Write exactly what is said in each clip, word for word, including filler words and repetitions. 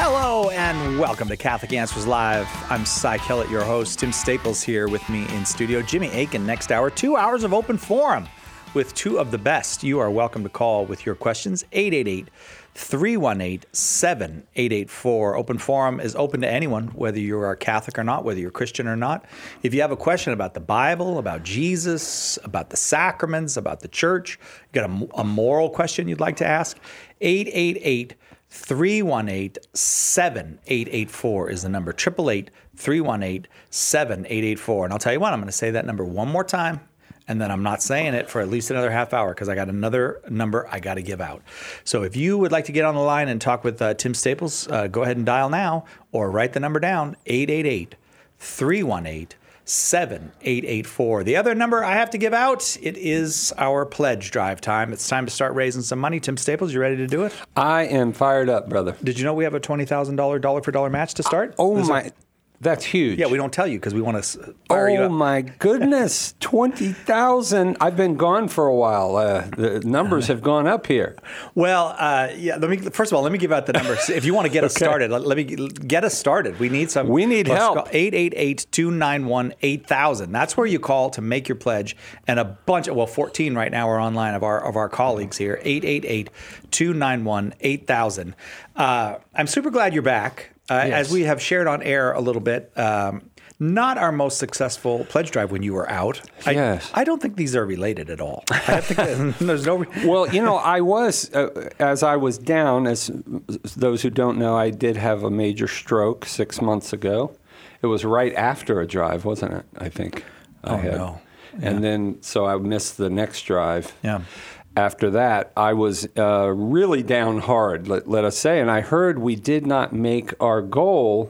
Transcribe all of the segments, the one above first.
Hello and welcome to Catholic Answers Live. I'm Cy Kellett, your host. Tim Staples here with me in studio. Jimmy Akin next hour. Two hours of open forum with two of the best. You are welcome to call with your questions. eight eight eight, three one eight, seven eight eight four. Open forum is open to anyone, whether you are Catholic or not, whether you're Christian or not. If you have a question about the Bible, about Jesus, about the sacraments, about the church, you got a, a moral question you'd like to ask, eight eight eight, three one eight, seven eight eight four is the number. eight eight eight, three one eight, seven eight eight four. And I'll tell you what, I'm going to say that number one more time, and then I'm not saying it for at least another half hour because I got another number I got to give out. So if you would like to get on the line and talk with uh, Tim Staples, uh, go ahead and dial now or write the number down, eight eight eight, three one eight, seven eight eight four. The other number I have to give out, it is our pledge drive time. It's time to start raising some money. Tim Staples, you ready to do it? I am fired up, brother. Did you know we have a twenty thousand dollars dollar for dollar match to start? Oh, Is my. it- That's huge. Yeah, we don't tell you because we want to fire you Oh, up. my goodness. twenty thousand. I've been gone for a while. Uh, the numbers have gone up here. Well, uh, yeah. Let me first of all, let me give out the numbers. If you want to get us Okay. started, let, let me get us started. We need some. We need help. eight eight eight, two nine one, eight thousand. That's where you call to make your pledge. And a bunch of, well, fourteen right now are online of our of our colleagues here. eight eight eight, two nine one, eight thousand. Uh, I'm super glad you're back. Uh, Yes. As we have shared on air a little bit, um, not our most successful pledge drive when you were out. I, Yes. I don't think these are related at all. I have to, there's no. Re- Well, you know, I was, uh, as I was down, as those who don't know, I did have a major stroke six months ago. It was right after a drive, wasn't it? I think. I Oh, had. no. And then, so I missed the next drive. Yeah. After that, I was uh, really down hard, let, let us say. And I heard we did not make our goal.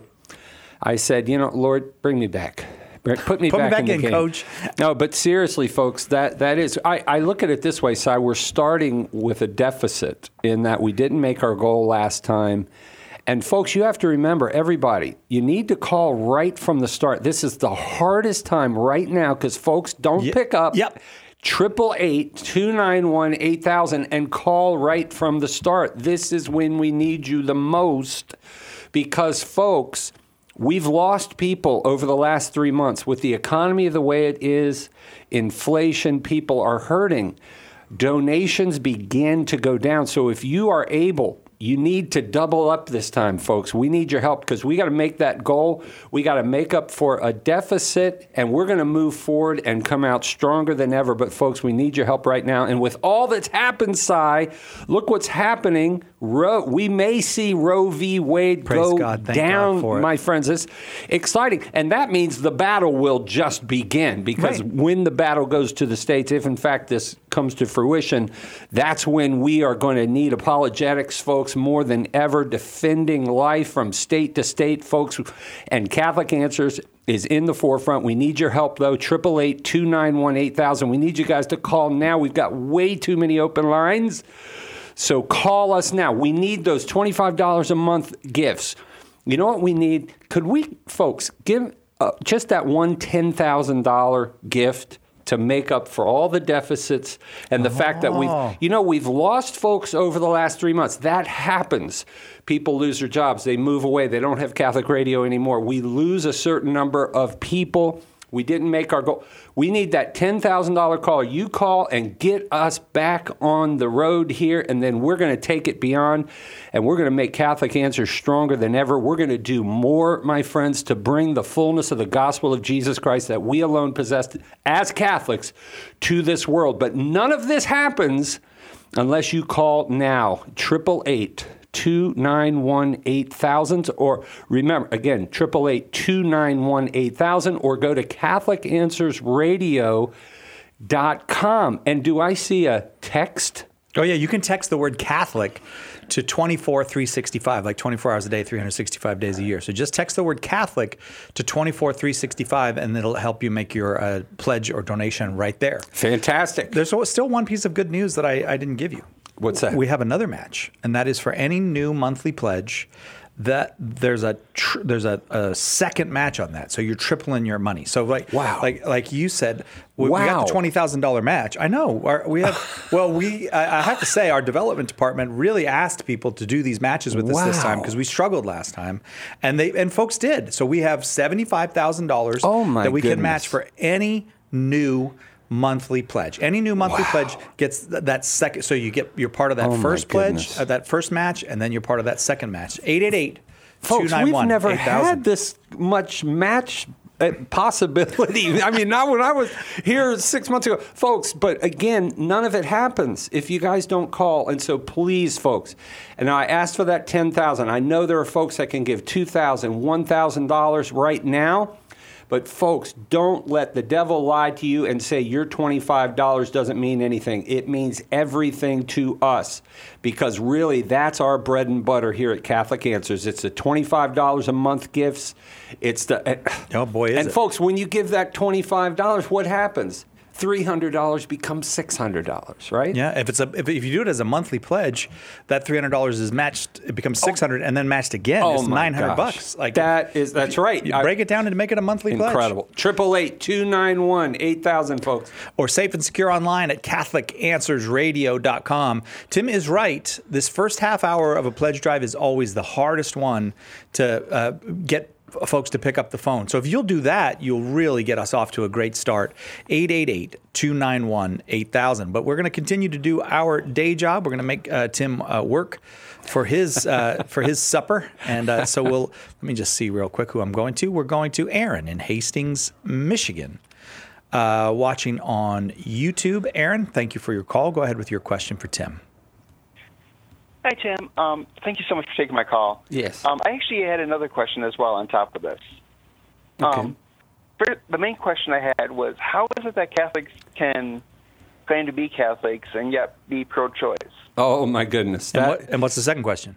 I said, you know, Lord, bring me back. Bring- Put me Put me back, back in, the in, game. Coach. No, but seriously, folks, that, that is, I, I look at it this way, Si. We're starting with a deficit in that we didn't make our goal last time. And folks, you have to remember, everybody, you need to call right from the start. This is the hardest time right now because folks don't Ye- pick up. Yep. Triple eight two nine one eight thousand and call right from the start. This is when we need you the most because, folks, we've lost people over the last three months with the economy the way it is. Inflation, people are hurting. Donations begin to go down. So if you are able, you need to double up this time, folks. We need your help because we got to make that goal. We got to make up for a deficit, and we're going to move forward and come out stronger than ever. But, folks, we need your help right now. And with all that's happened, Si, look what's happening. Roe, we may see Roe v. Wade Praise go God. Thank down, God for it. my friends. It's exciting. And that means the battle will just begin because Right. when the battle goes to the states, if in fact this comes to fruition, that's when we are going to need apologetics, folks, more than ever, defending life from state to state, folks. And Catholic Answers is in the forefront. We need your help, though. eight eight eight, two nine one, eight thousand. We need you guys to call now. We've got way too many open lines. So call us now. We need those twenty-five dollars a month gifts. You know what we need? Could we, folks, give uh, just that one ten thousand dollars gift to make up for all the deficits and the fact that we've, you know, we've lost folks over the last three months. That happens. People lose their jobs. They move away. They don't have Catholic radio anymore. We lose a certain number of people. We didn't make our goal. We need that ten thousand dollars call. You call and get us back on the road here, and then we're going to take it beyond, and we're going to make Catholic Answers stronger than ever. We're going to do more, my friends, to bring the fullness of the gospel of Jesus Christ that we alone possess as Catholics to this world. But none of this happens unless you call now, eight eight eight, two nine one, eight thousand, or remember, again, eight eight eight, two nine one, eight thousand, or go to Catholic Answers Radio dot com. And do I see a text? Oh, yeah, you can text the word Catholic to twenty-four three sixty-five, like twenty-four hours a day, three hundred sixty-five days a year. So just text the word Catholic to twenty-four three sixty-five, and it'll help you make your uh, pledge or donation right there. Fantastic. There's still one piece of good news that I, I didn't give you. What's that? We have another match, and that is for any new monthly pledge. that there's a tr- there's a, a second match on that, so you're tripling your money. So like wow. like like you said, we, wow. we got the twenty thousand dollar match. I know our, we have. Well, we I, I have to say our development department really asked people to do these matches with us wow. this time because we struggled last time, and they and folks did. So we have seventy five thousand dollars oh my that we goodness. can match for any new monthly pledge. Any new monthly wow. pledge gets th- that second. So you get you're part of that oh first pledge, uh, that first match, and then you're part of that second match. eight eight eight, Folks, two nine one, we've never eight thousand. had this much match uh, possibility. I mean, not when I was here six months ago. Folks, but again, none of it happens if you guys don't call. And so please, folks, and I asked for that ten thousand dollars. I know there are folks that can give two thousand dollars, one thousand dollars right now. But folks, don't let the devil lie to you and say your twenty-five dollars doesn't mean anything. It means everything to us because really that's our bread and butter here at Catholic Answers. It's the twenty-five dollars a month gifts. It's the oh boy, is and it. folks, when you give that twenty-five dollars, what happens? three hundred dollars becomes six hundred dollars, right? Yeah, if it's a if, if you do it as a monthly pledge, that three hundred dollars is matched. It becomes six hundred, oh. and then matched again. Oh it's my nine hundred gosh. bucks. Like that is that's right. You break it down and make it a monthly Incredible. pledge. Triple eight two nine one eight thousand, folks. Or safe and secure online at Catholic Answers Radio dot com. Tim is right. This first half hour of a pledge drive is always the hardest one to uh, get folks to pick up the phone. So if you'll do that, you'll really get us off to a great start. eight eight eight, two nine one, eight thousand. But we're going to continue to do our day job. We're going to make uh, Tim uh, work for his uh, for his supper. And uh, so we'll, let me just see real quick who I'm going to. We're going to Aaron in Hastings, Michigan, uh, watching on YouTube. Aaron, thank you for your call. Go ahead with your question for Tim. Hi, Tim. Um, thank you so much for taking my call. Yes. Um, I actually had another question as well on top of this. Okay. Um, for, the main question I had was, how is it that Catholics can claim to be Catholics and yet be pro-choice? Oh, my goodness. And, That, what, and what's the second question?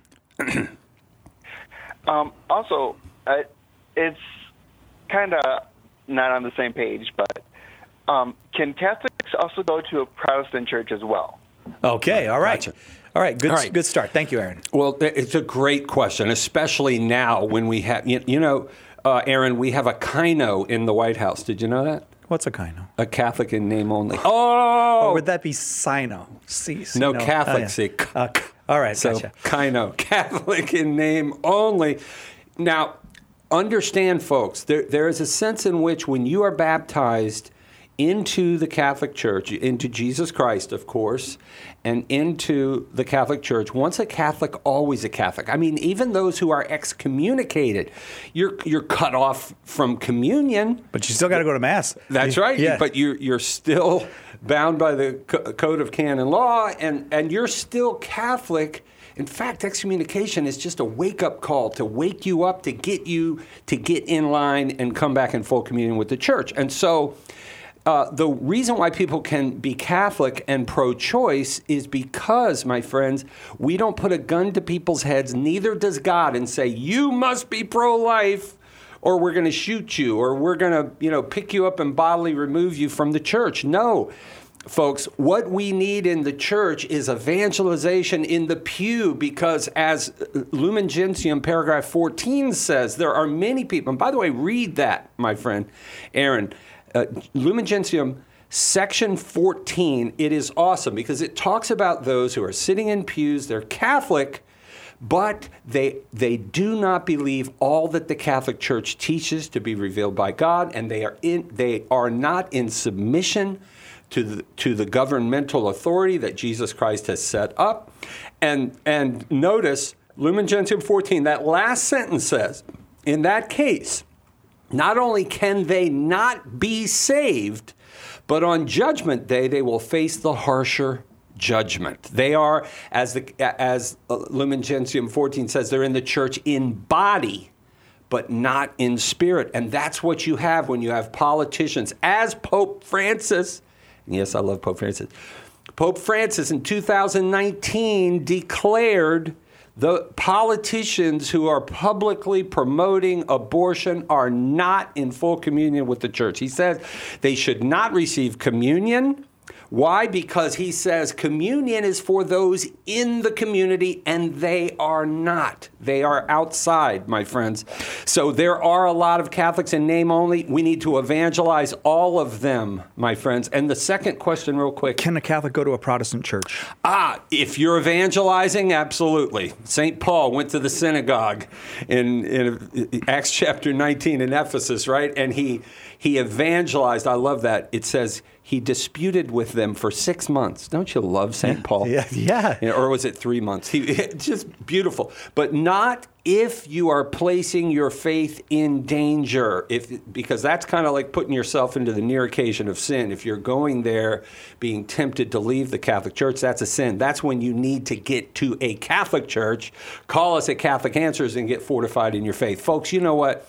um, also, uh, it's kind of not on the same page, but um, can Catholics also go to a Protestant church as well? Okay, all right. Gotcha. All right, good, All right. good start. Thank you, Aaron. Well, it's a great question, especially now when we have, you, you know, uh, Aaron, we have a Kino in the White House. Did you know that? What's a Kino? A Catholic in name only. Oh! Or would that be Sino? C- No, Sino? Catholic. Oh, yeah. See. Uh, all right, So, gotcha. Kino, Catholic in name only. Now, understand, folks, there, there is a sense in which when you are baptized into the Catholic Church, into Jesus Christ, of course, and into the Catholic Church, once a Catholic, always a Catholic. I mean, even those who are excommunicated, you're you're cut off from communion. But you still got to go to Mass. That's You- right. Yeah. But you're you're still bound by the co- code of canon law, and, and you're still Catholic. In fact, excommunication is just a wake-up call to wake you up, to get you to get in line and come back in full communion with the church. And so uh, the reason why people can be Catholic and pro-choice is because, my friends, we don't put a gun to people's heads, neither does God, and say, you must be pro-life, or we're going to shoot you, or we're going to, you know, pick you up and bodily remove you from the church. No. Folks, what we need in the church is evangelization in the pew, because as Lumen Gentium paragraph fourteen says, there are many people, and by the way, read that, my friend Aaron, uh, Lumen Gentium section fourteen, it is awesome because it talks about those who are sitting in pews, they're Catholic, but they they do not believe all that the Catholic Church teaches to be revealed by God, and they are in they are not in submission to the, to the governmental authority that Jesus Christ has set up. And, and notice, Lumen Gentium fourteen, that last sentence says, in that case, not only can they not be saved, but on Judgment Day, they will face the harsher judgment. They are, as, the, as Lumen Gentium fourteen says, they're in the church in body, but not in spirit. And that's what you have when you have politicians, as Pope Francis, yes, I love Pope Francis. Pope Francis in two thousand nineteen declared the politicians who are publicly promoting abortion are not in full communion with the church. He said they should not receive communion Why? Because he says communion is for those in the community, and they are not. They are outside, my friends. So there are a lot of Catholics in name only. We need to evangelize all of them, my friends. And the second question, real quick. Can a Catholic go to a Protestant church? Ah, if you're evangelizing, absolutely. Saint Paul went to the synagogue in, in Acts chapter nineteen in Ephesus, right? And he he evangelized. I love that. It says he disputed with them for six months. Don't you love Saint Paul? Yeah, yeah. You know, or was it three months? He, it's just beautiful. But not if you are placing your faith in danger, if because that's kind of like putting yourself into the near occasion of sin. If you're going there being tempted to leave the Catholic Church, that's a sin. That's when you need to get to a Catholic church. Call us at Catholic Answers and get fortified in your faith. Folks, you know what?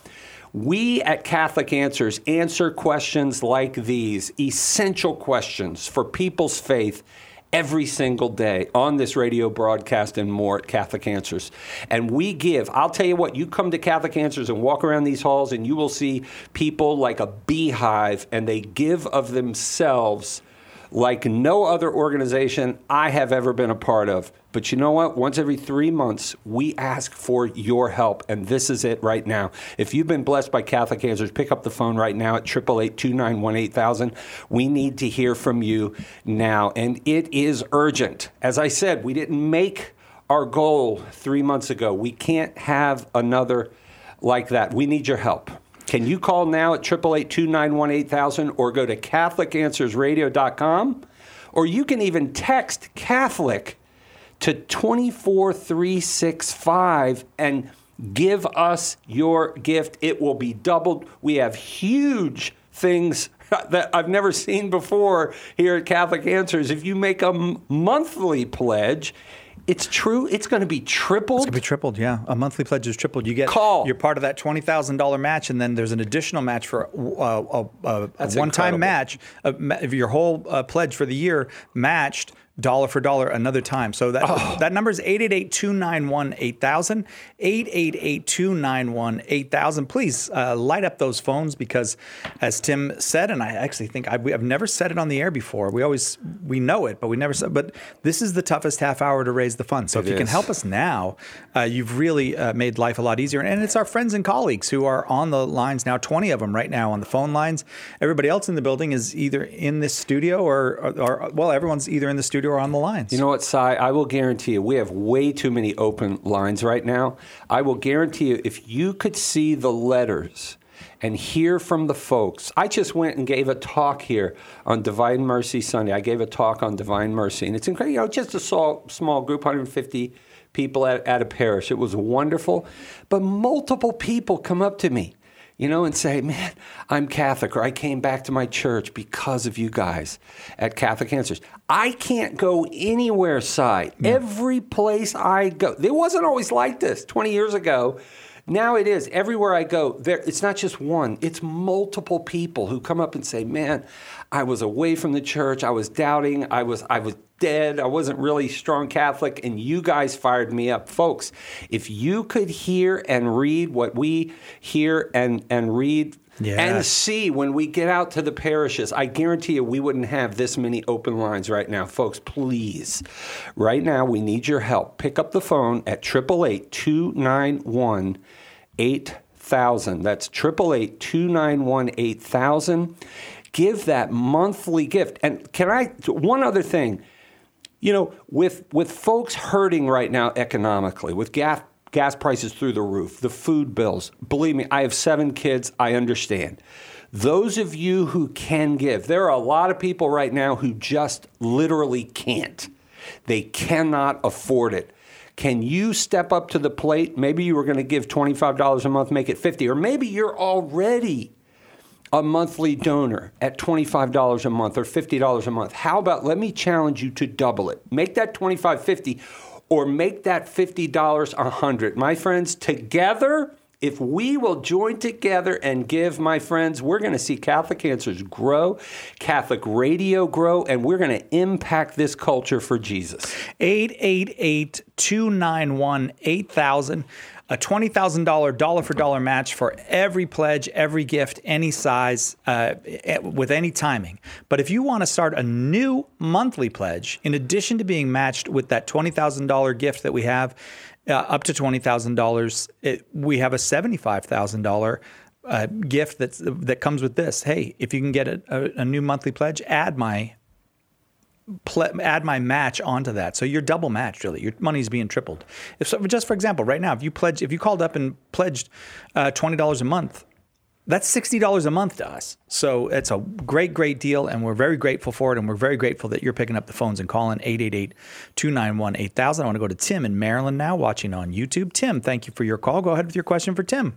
We at Catholic Answers answer questions like these, essential questions for people's faith, every single day on this radio broadcast and more at Catholic Answers. And we give, I'll tell you what, you come to Catholic Answers and walk around these halls and you will see people like a beehive, and they give of themselves like no other organization I have ever been a part of. But you know what? Once every three months, we ask for your help, and this is it right now. If you've been blessed by Catholic Answers, pick up the phone right now at eight eight eight, two nine one, eight thousand. We need to hear from you now, and it is urgent. As I said, we didn't make our goal three months ago. We can't have another like that. We need your help. Can you call now at eight eight eight, two nine one, eight thousand or go to Catholic Answers Radio dot com, or you can even text Catholic to two four three six five and give us your gift. It will be doubled. We have huge things that I've never seen before here at Catholic Answers. If you make a m- monthly pledge, it's true. It's going to be tripled. It's going to be tripled, yeah. A monthly pledge is tripled. You get Call. You're part of that twenty thousand dollars match, and then there's an additional match for uh, a, a, a one-time incredible. match. Uh, if your whole uh, pledge for the year matched dollar for dollar another time. So that oh. that number is eight eight eight, two nine one, eight thousand, eight eight eight, two nine one, eight thousand. Please uh, light up those phones, because as Tim said, and I actually think I've, I've never said it on the air before. We always, we know it, but we never said, but this is the toughest half hour to raise the funds. So it if you is. can help us now, uh, you've really uh, made life a lot easier. And it's our friends and colleagues who are on the lines now, twenty of them right now on the phone lines. Everybody else in the building is either in this studio or, or, or well, everyone's either in the studio or on the lines. You know what, Cy? I will guarantee you, we have way too many open lines right now. I will guarantee you, if you could see the letters and hear from the folks. I just went and gave a talk here on Divine Mercy Sunday. I gave a talk on Divine Mercy, and it's incredible. You know, just a small, small group, one hundred fifty people at, at a parish. It was wonderful. But multiple people come up to me, you know, and say, man, I'm Catholic, or I came back to my church because of you guys at Catholic Answers. I can't go anywhere, Cy. Yeah. Every place I go, it wasn't always like this twenty years ago. Now it is. Everywhere I go, there, it's not just one. It's multiple people who come up and say, man, I was away from the church. I was doubting. I was I was dead. I wasn't really strong Catholic, and you guys fired me up. Folks, if you could hear and read what we hear and, and read yes. and see when we get out to the parishes, I guarantee you we wouldn't have this many open lines right now. Folks, please, right now we need your help. Pick up the phone at eight eight eight, two nine one, eight thousand. That's eight eight eight, two nine one, eight thousand. Give that monthly gift. And can I, one other thing, you know, with with folks hurting right now economically, with gas, gas prices through the roof, the food bills, believe me, I have seven kids, I understand. Those of you who can give, there are a lot of people right now who just literally can't. They cannot afford it. Can you step up to the plate? Maybe you were going to give twenty-five dollars a month, make it fifty dollars, or maybe you're already a monthly donor at twenty-five dollars a month or fifty dollars a month. How about, let me challenge you to double it. Make that twenty-five dollars, fifty dollars, or make that fifty dollars one hundred dollars. My friends, together, if we will join together and give, my friends, we're going to see Catholic Answers grow, Catholic radio grow, and we're going to impact this culture for Jesus. eight eight eight, two nine one, eight thousand. a twenty thousand dollars dollar-for-dollar match for every pledge, every gift, any size, uh, with any timing. But if you want to start a new monthly pledge, in addition to being matched with that twenty thousand dollars gift that we have, uh, up to twenty thousand dollars, it, we have a seventy-five thousand dollars uh, gift that's, that comes with this. Hey, if you can get a, a, a new monthly pledge, add my Ple- add my match onto that. So you're double matched, really. Your money's being tripled. If so, just for example, right now, if you pledge, if you called up and pledged uh, twenty dollars a month, that's sixty dollars a month to us. So it's a great, great deal, and we're very grateful for it, and we're very grateful that you're picking up the phones and calling eight eight eight, two nine one, eight thousand. I want to go to Tim in Maryland now, watching on YouTube. Tim, thank you for your call. Go ahead with your question for Tim.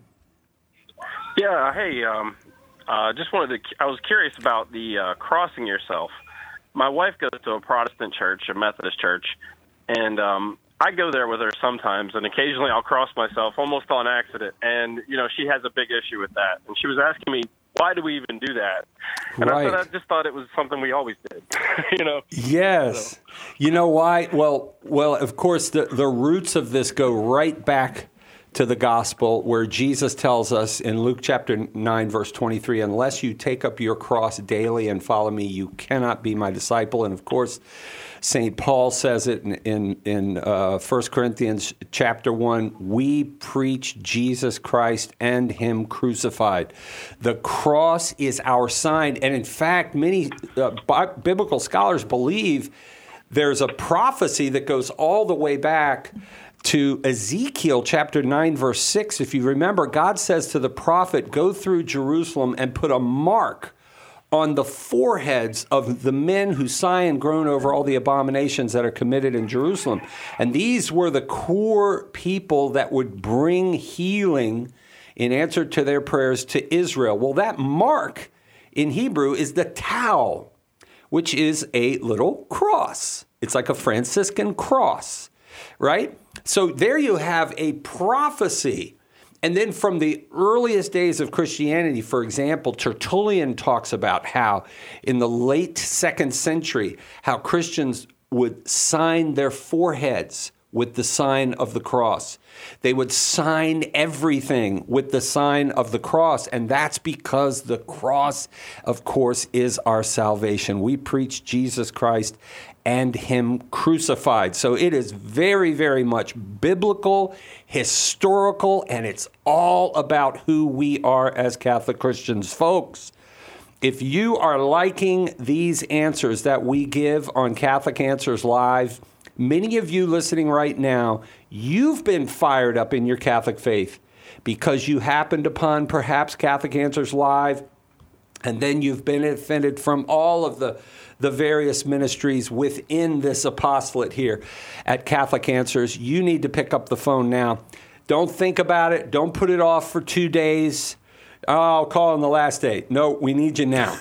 Yeah, hey, um, uh, just wanted to, I was curious about the uh, crossing yourself. My wife goes to a Protestant church, a Methodist church, and um, I go there with her sometimes, and occasionally I'll cross myself almost on accident. And, you know, she has a big issue with that. And she was asking me, why do we even do that? And right. I thought, I just thought it was something we always did, you know? Yes. So. You know why? Well, well, of course, the, the roots of this go right back to the gospel, where Jesus tells us in Luke chapter nine, verse twenty-three, unless you take up your cross daily and follow me, you cannot be my disciple. And of course, Saint Paul says it in, in, in uh, First Corinthians chapter one, we preach Jesus Christ and him crucified. The cross is our sign. And in fact, many uh, bi- biblical scholars believe there's a prophecy that goes all the way back to Ezekiel chapter nine, verse six. If you remember, God says to the prophet, go through Jerusalem and put a mark on the foreheads of the men who sigh and groan over all the abominations that are committed in Jerusalem. And these were the core people that would bring healing in answer to their prayers to Israel. Well, that mark in Hebrew is the tau, which is a little cross. It's like a Franciscan cross, right? So there you have a prophecy. And then from the earliest days of Christianity, for example, Tertullian talks about how in the late second century, how Christians would sign their foreheads with the sign of the cross. They would sign everything with the sign of the cross. And that's because the cross, of course, is our salvation. We preach Jesus Christ and him crucified. So it is very, very much biblical, historical, and it's all about who we are as Catholic Christians. Folks, if you are liking these answers that we give on Catholic Answers Live, many of you listening right now, you've been fired up in your Catholic faith because you happened upon perhaps Catholic Answers Live, and then you've benefited from all of the, the various ministries within this apostolate here at Catholic Answers. You need to pick up the phone now. Don't think about it. Don't put it off for two days. Oh, I'll call on the last day. No, we need you now.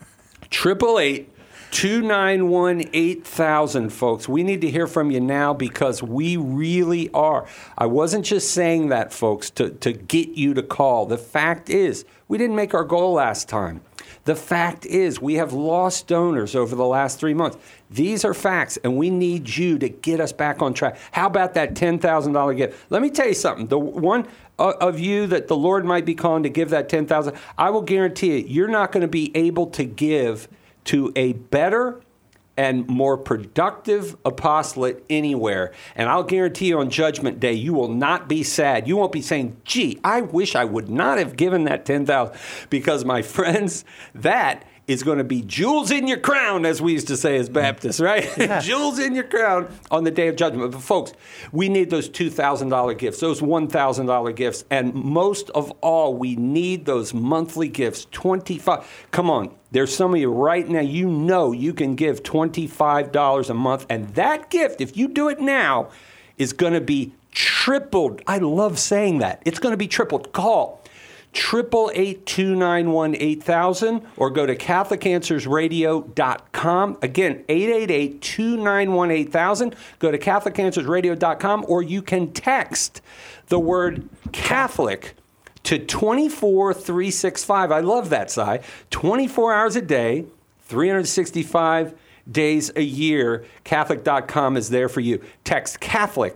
Triple eight, two nine one, eight thousand, folks. We need to hear from you now because we really are. I wasn't just saying that, folks, to, to get you to call. The fact is, we didn't make our goal last time. The fact is, we have lost donors over the last three months. These are facts, and we need you to get us back on track. How about that ten thousand dollars gift? Let me tell you something. The one of you that the Lord might be calling to give that ten thousand dollars, I will guarantee you, you're not going to be able to give to a better and more productive apostolate anywhere. And I'll guarantee you on Judgment Day, you will not be sad. You won't be saying, gee, I wish I would not have given that ten thousand dollars. Because, my friends, that is going to be jewels in your crown, as we used to say as Baptists, right? Yeah. Jewels in your crown on the Day of Judgment. But, folks, we need those two thousand dollars gifts, those one thousand dollars gifts. And most of all, we need those monthly gifts, twenty-five. Come on. There's some of you right now, you know you can give twenty-five dollars a month. And that gift, if you do it now, is going to be tripled. I love saying that. It's going to be tripled. Call triple eight, two nine one, eight thousand or go to Catholic Answers Radio dot com. Again, eight eight eight, two nine one, eight thousand. Go to Catholic Answers Radio dot com, or you can text the word Catholic to two four three six five. I love that, Si. twenty-four hours a day, three hundred sixty-five days a year. Catholic dot com is there for you. Text Catholic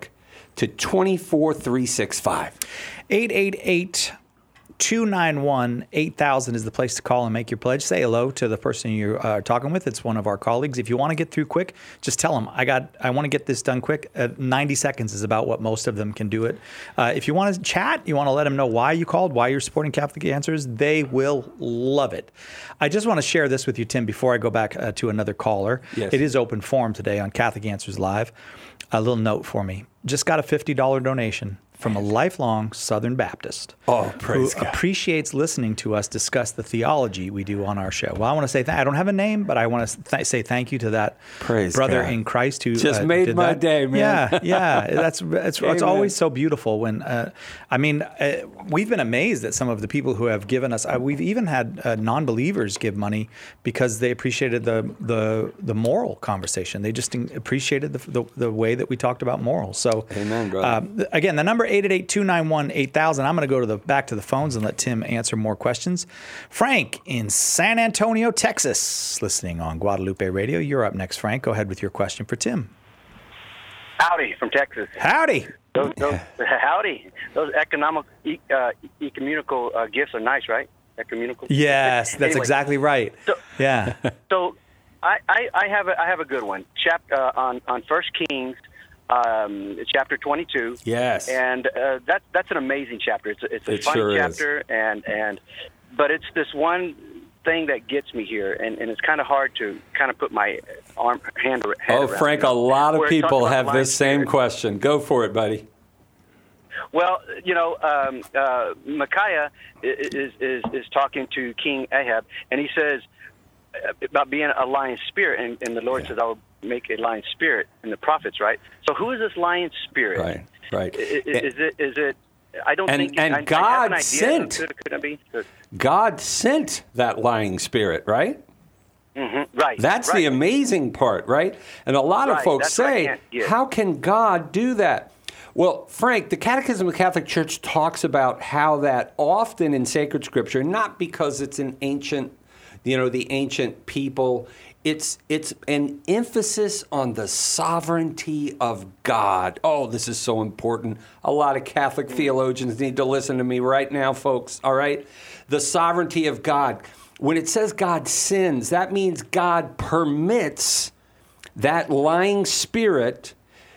to two four three six five. eight eight eight, two nine one, eight thousand is the place to call and make your pledge. Say hello to the person you're uh, talking with. It's one of our colleagues. If you want to get through quick, just tell them, I got. I want to get this done quick. Uh, ninety seconds is about what most of them can do it. Uh, if you want to chat, you want to let them know why you called, why you're supporting Catholic Answers, they will love it. I just want to share this with you, Tim, before I go back uh, to another caller. Yes. It is open forum today on Catholic Answers Live. A little note for me. Just got a fifty dollars donation from a lifelong Southern Baptist Oh, praise who God. appreciates listening to us discuss the theology we do on our show. Well, I want to say th- I don't have a name, but I want to th- say thank you to that Praise brother God. in Christ who Just uh, made did my that. day, man. Yeah, yeah, that's it's, it's Amen. always so beautiful when uh, I mean uh, we've been amazed at some of the people who have given us. Uh, we've even had uh, non-believers give money because they appreciated the the the moral conversation. They just appreciated the the, the way that we talked about morals. So, Amen, brother. Um, again, the number eight eight eight, two nine one, eight thousand. I'm going to go to the back to the phones and let Tim answer more questions. Frank in San Antonio, Texas, listening on Guadalupe Radio. You're up next, Frank. Go ahead with your question for Tim. Howdy from Texas. Howdy. Those, those, howdy. Those economic, e- uh, ecumenical uh, gifts are nice, right? Ecumenical. Yes, that's Anyway, exactly right. So, Yeah. so I, I, I have a, I have a good one. Chap uh, on on First Kings, um, chapter twenty-two. Yes. And uh, that that's an amazing chapter. It's a, it's a It fun sure is. chapter, and and but it's this one thing that gets me here, and, and it's kind of hard to kind of put my arm hand, ar- hand Oh, around. Frank, you know, a lot of where it talks people about have lying this same spirit. question. Go for it, buddy. Well, you know, um, uh, Micaiah is, is is talking to King Ahab, and he says about being a lying spirit, and, and the Lord Yeah. says, "I will make a lying spirit," in the prophets, right? So, who is this lying spirit? Right, right. Is, is it? Is it? I don't And- think. and I, I have God an idea. sent- Could, could it be? God sent that lying spirit, right? Mm-hmm. Right. That's right. the amazing part, right? And a lot of Right, folks that's what I say, can't get. how can God do that? Well, Frank, the Catechism of the Catholic Church talks about how that often in sacred scripture, not because it's an ancient, you know, the ancient people, it's it's an emphasis on the sovereignty of God. Oh, this is so important. A lot of Catholic theologians need to listen to me right now, folks, all right? The sovereignty of God. When it says God sins, that means God permits that lying spirit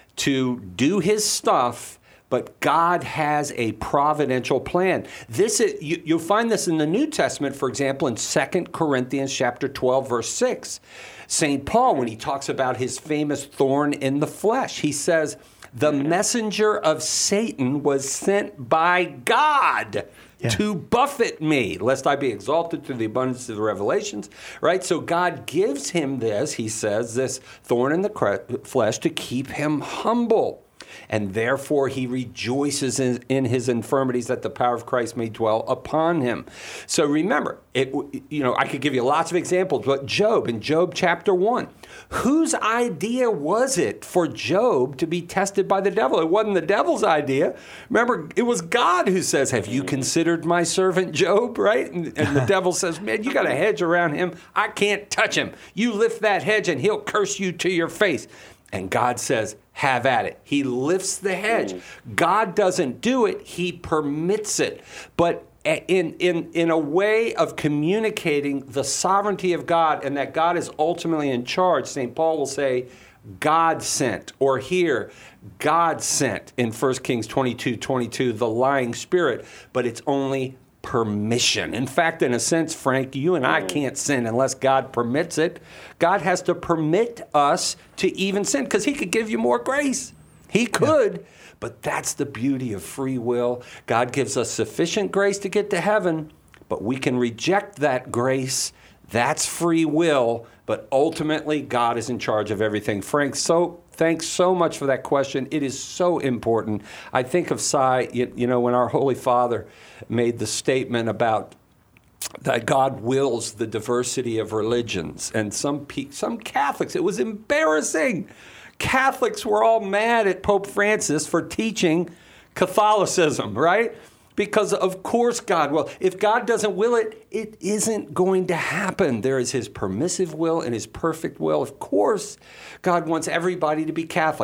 to do his stuff, but God has a providential plan. This is, you, you'll find this in the New Testament, for example, in Second Corinthians chapter twelve, verse six. Saint Paul, when he talks about his famous thorn in the flesh, he says, the messenger of Satan was sent by God Yeah. to buffet me, lest I be exalted through the abundance of the revelations, right? So God gives him this, he says, this thorn in the cre- flesh to keep him humble. And therefore he rejoices in, in his infirmities that the power of Christ may dwell upon him. So remember, it, you know, I could give you lots of examples, but Job, in Job chapter one, whose idea was it for Job to be tested by the devil? It wasn't the devil's idea. Remember, it was God who says, have you considered my servant Job, right? And, and the devil says, man, you got a hedge around him. I can't touch him. You lift that hedge and he'll curse you to your face. And God says, have at it. He lifts the hedge. God doesn't do it. He permits it. But in, in, in a way of communicating the sovereignty of God and that God is ultimately in charge, Saint Paul will say, God sent, or here, God sent in First Kings twenty-two twenty-two, the lying spirit, but it's only permission. In fact, in a sense, Frank, you and I can't sin unless God permits it. God has to permit us to even sin because he could give you more grace. He could, yeah. But that's the beauty of free will. God gives us sufficient grace to get to heaven, but we can reject that grace. That's free will, but ultimately God is in charge of everything. Frank, so thanks so much for that question. It is so important. I think of Cy, you, you know, when our Holy Father made the statement about that God wills the diversity of religions. And some pe- some Catholics, it was embarrassing. Catholics were all mad at Pope Francis for teaching Catholicism, right? Because of course God will. If God doesn't will it, it isn't going to happen. There is his permissive will and his perfect will. Of course, God wants everybody to be Catholic.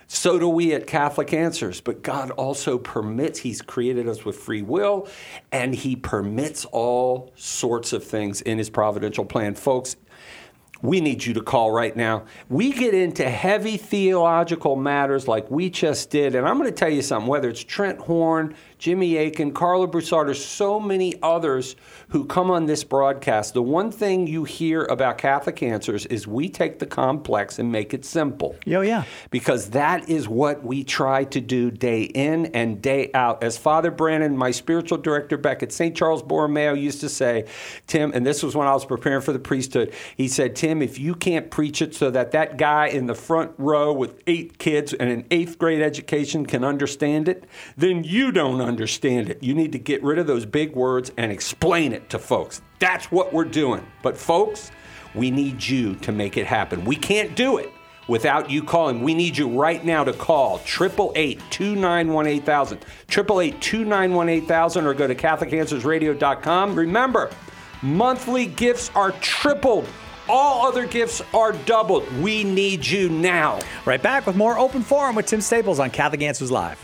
So do we at Catholic Answers. But God also permits, he's created us with free will, and he permits all sorts of things in his providential plan. Folks, we need you to call right now. We get into heavy theological matters like we just did, and I'm going to tell you something, whether it's Trent Horn, Jimmy Akin, Carla Broussard, there's so many others who come on this broadcast. The one thing you hear about Catholic Answers is we take the complex and make it simple. Yo, yeah. Because that is what we try to do day in and day out. As Father Brandon, my spiritual director back at Saint Charles Borromeo, used to say, Tim, and this was when I was preparing for the priesthood, he said, Tim, if you can't preach it so that that guy in the front row with eight kids and an eighth grade education can understand it, then you don't understand it. You need to get rid of those big words and explain it to folks. That's what we're doing. But folks, we need you to make it happen. We can't do it without you calling. We need you right now to call eight eight eight, two nine one, eight thousand, eight eight eight, two nine one, eight thousand, or go to Catholic Answers Radio dot com. Remember, monthly gifts are tripled. All other gifts are doubled. We need you now. Right back with more Open Forum with Tim Staples on Catholic Answers Live.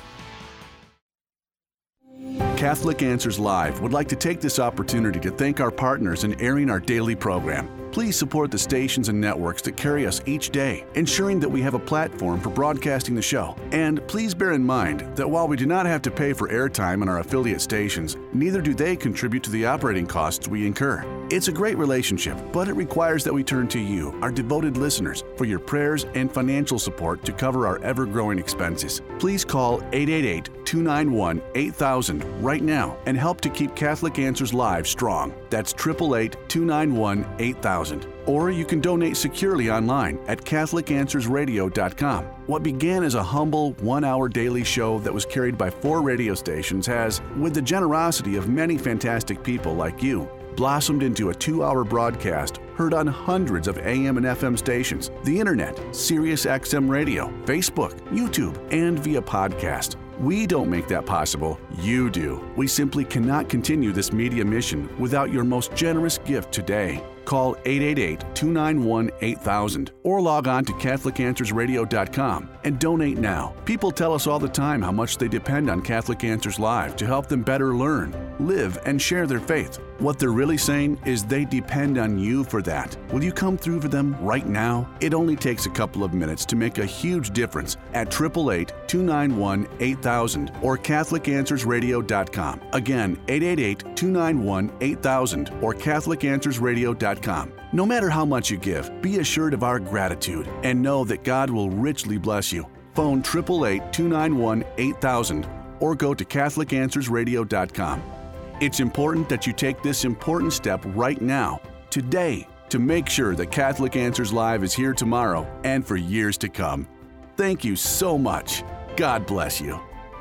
Catholic Answers Live would like to take this opportunity to thank our partners in airing our daily program. Please support the stations and networks that carry us each day, ensuring that we have a platform for broadcasting the show. And please bear in mind that while we do not have to pay for airtime on our affiliate stations, neither do they contribute to the operating costs we incur. It's a great relationship, but it requires that we turn to you, our devoted listeners, for your prayers and financial support to cover our ever-growing expenses. Please call eight eight eight, two nine one, eight thousand right now and help to keep Catholic Answers Live strong. That's eight eight eight, two nine one, eight thousand. Or you can donate securely online at Catholic Answers Radio dot com. What began as a humble one-hour daily show that was carried by four radio stations has, with the generosity of many fantastic people like you, blossomed into a two-hour broadcast heard on hundreds of A M and F M stations, the internet, Sirius X M Radio, Facebook, YouTube, and via podcast. We don't make that possible. You do. We simply cannot continue this media mission without your most generous gift today. Call eight eight eight, two nine one, eight thousand or log on to Catholic Answers Radio dot com and donate now. People tell us all the time how much they depend on Catholic Answers Live to help them better learn, live, and share their faith. What they're really saying is they depend on you for that. Will you come through for them right now? It only takes a couple of minutes to make a huge difference at eight eight eight, two nine one, eight thousand or Catholic Answers Radio dot com. Again, eight eight eight, two nine one, eight thousand or Catholic Answers Radio dot com. No matter how much you give, be assured of our gratitude and know that God will richly bless you. Phone eight eight eight, two nine one, eight thousand or go to Catholic Answers Radio dot com. It's important that you take this important step right now, today, to make sure that Catholic Answers Live is here tomorrow and for years to come. Thank you so much. God bless you.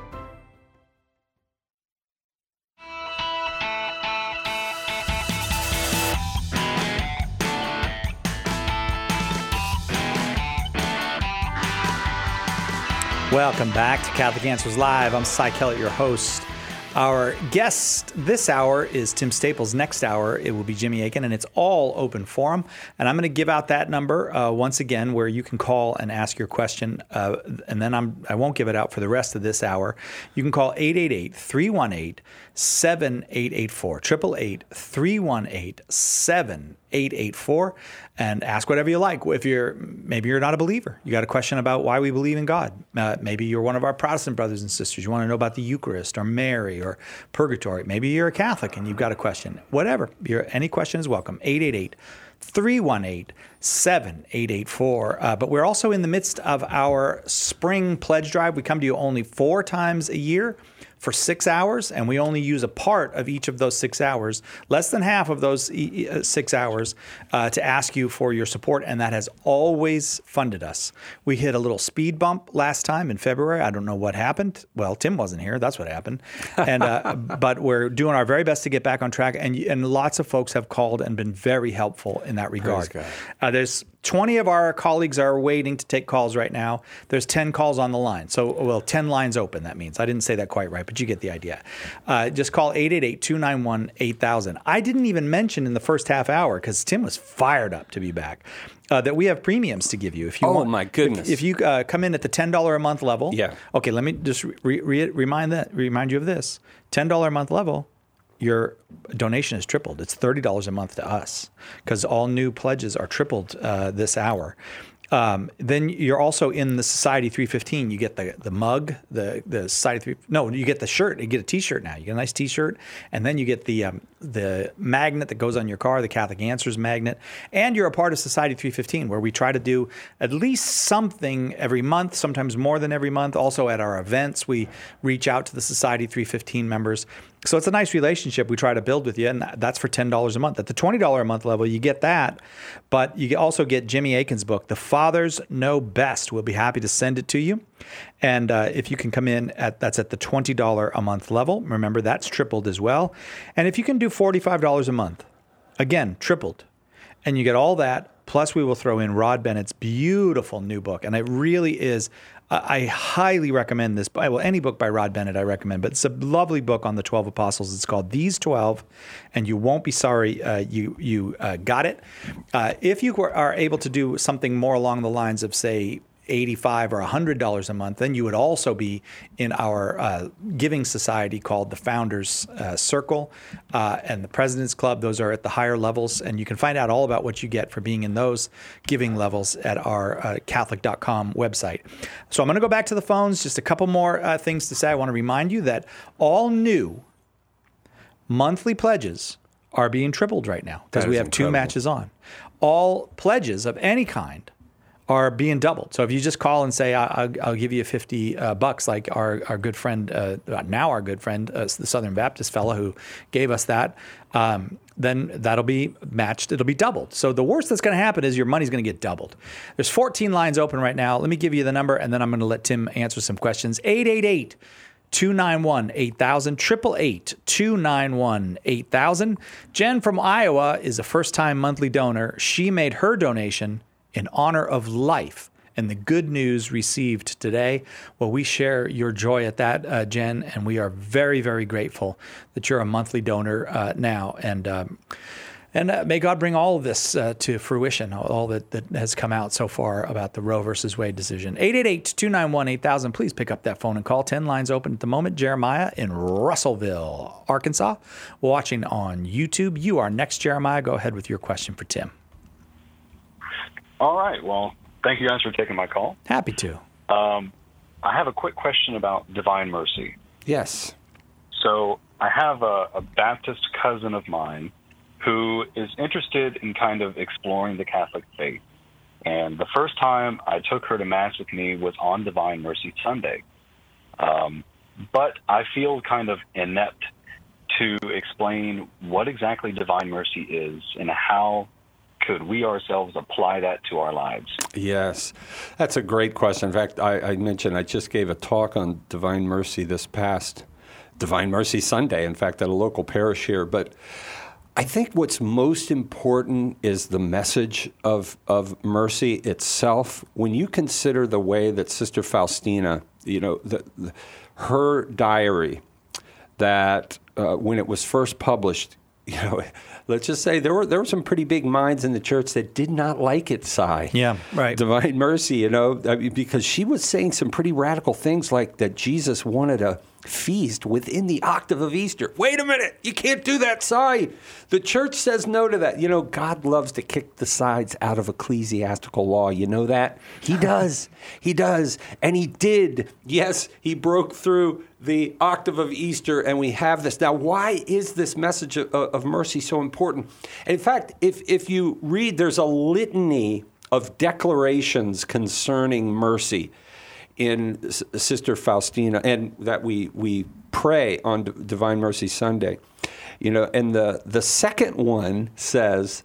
Welcome back to Catholic Answers Live. I'm Cy Kellett, your host. Our guest this hour is Tim Staples. Next hour, it will be Jimmy Akin, and it's all open forum. And I'm going to give out that number uh, once again where you can call and ask your question. Uh, and then I'm, I won't give it out for the rest of this hour. You can call eight eight eight, three one eight, seven eight eight four, eight eight eight, three one eight, seven eight eight four, and ask whatever you like. If you're maybe you're not a believer, you got a question about why we believe in God. Uh, maybe you're one of our Protestant brothers and sisters. You want to know about the Eucharist or Mary or purgatory. Maybe you're a Catholic and you've got a question. Whatever. You're, any question is welcome. eight eight eight, three one eight, seven eight eight four. Uh, but we're also in the midst of our spring pledge drive. We come to you only four times a year for six hours, and we only use a part of each of those six hours, less than half of those six hours, uh, to ask you for your support, and that has always funded us. We hit a little speed bump last time in February. I don't know what happened. Well, Tim wasn't here. That's what happened. And uh, but we're doing our very best to get back on track, and and lots of folks have called and been very helpful in that regard. Uh, there's twenty of our colleagues are waiting to take calls right now. There's ten calls on the line. So, well, ten lines open, that means. I didn't say that quite right, but you get the idea. Uh, just call eight eight eight, two nine one, eight thousand. I didn't even mention in the first half hour, because Tim was fired up to be back, uh, that we have premiums to give you. If you oh, want, my goodness. If, if you uh, come in at the ten dollars a month level. Yeah. Okay, let me just re- re- remind that remind you of this. ten dollars a month level, your donation is tripled. It's thirty dollars a month to us, because all new pledges are tripled uh, this hour. Um, then you're also in the Society three fifteen. You get the the mug, the the Society three. No, you get the shirt. You get a T-shirt now. You get a nice T-shirt, and then you get the um, the magnet that goes on your car, the Catholic Answers magnet, and you're a part of Society three fifteen, where we try to do at least something every month, sometimes more than every month. Also at our events, we reach out to the Society three fifteen members. So it's a nice relationship we try to build with you, and that's for ten dollars a month. At the twenty dollars a month level, you get that, but you also get Jimmy Akin's book, The Fathers Know Best. We'll be happy to send it to you. And uh, if you can come in, at that's at the twenty dollars a month level. Remember, that's tripled as well. And if you can do forty-five dollars a month, again, tripled. And you get all that, plus we will throw in Rod Bennett's beautiful new book. And it really is... I highly recommend this. Well, any book by Rod Bennett I recommend, but it's a lovely book on the twelve apostles. It's called These twelve, and you won't be sorry uh, you you uh, got it. Uh, if you are able to do something more along the lines of, say, eighty-five dollars or one hundred dollars a month, then you would also be in our uh, giving society called the Founders uh, Circle uh, and the President's Club. Those are at the higher levels, and you can find out all about what you get for being in those giving levels at our uh, Catholic dot com website. So I'm going to go back to the phones. Just a couple more uh, things to say. I want to remind you that all new monthly pledges are being tripled right now, because we have incredible. two matches on. All pledges of any kind are being doubled. So if you just call and say, I'll, I'll give you fifty uh, bucks, like our, our good friend, uh, now our good friend, uh, the Southern Baptist fellow who gave us that, um, then that'll be matched. It'll be doubled. So the worst that's going to happen is your money's going to get doubled. There's fourteen lines open right now. Let me give you the number, and then I'm going to let Tim answer some questions. eight eight eight, two nine one, eight thousand, eight eight eight, two nine one, eight thousand. Jen from Iowa is a first-time monthly donor. She made her donation in honor of life and the good news received today. Well, we share your joy at that, uh, Jen, and we are very, very grateful that you're a monthly donor uh, now. And um, and uh, may God bring all of this uh, to fruition, all that, that has come out so far about the Roe versus Wade decision. eight eight eight, two nine one, eight thousand. Please pick up that phone and call. ten lines open at the moment. Jeremiah in Russellville, Arkansas, watching on YouTube. You are next, Jeremiah. Go ahead with your question for Tim. All right. Well, thank you guys for taking my call. Happy to. Um, I have a quick question about Divine Mercy. Yes. So I have a, a Baptist cousin of mine who is interested in kind of exploring the Catholic faith. And the first time I took her to Mass with me was on Divine Mercy Sunday. Um, but I feel kind of inept to explain what exactly Divine Mercy is and how could we ourselves apply that to our lives? Yes, that's a great question. In fact, I, I mentioned I just gave a talk on Divine Mercy this past Divine Mercy Sunday, in fact, at a local parish here. But I think what's most important is the message of, of mercy itself. When you consider the way that Sister Faustina, you know, the, the, her diary, that uh, when it was first published, you know, let's just say there were there were some pretty big minds in the church that did not like it, Si. Yeah, right. Divine Mercy, you know, I mean, because she was saying some pretty radical things like that Jesus wanted a feast within the octave of Easter. Wait a minute, you can't do that, Si. The church says no to that. You know, God loves to kick the sides out of ecclesiastical law. You know that? He does. He does. And he did. Yes, he broke through the octave of Easter, and we have this. Now, why is this message of, of mercy so important? In fact, if, if you read, there's a litany of declarations concerning mercy in S- Sister Faustina, and that we we pray on D- Divine Mercy Sunday. You know, and the, the second one says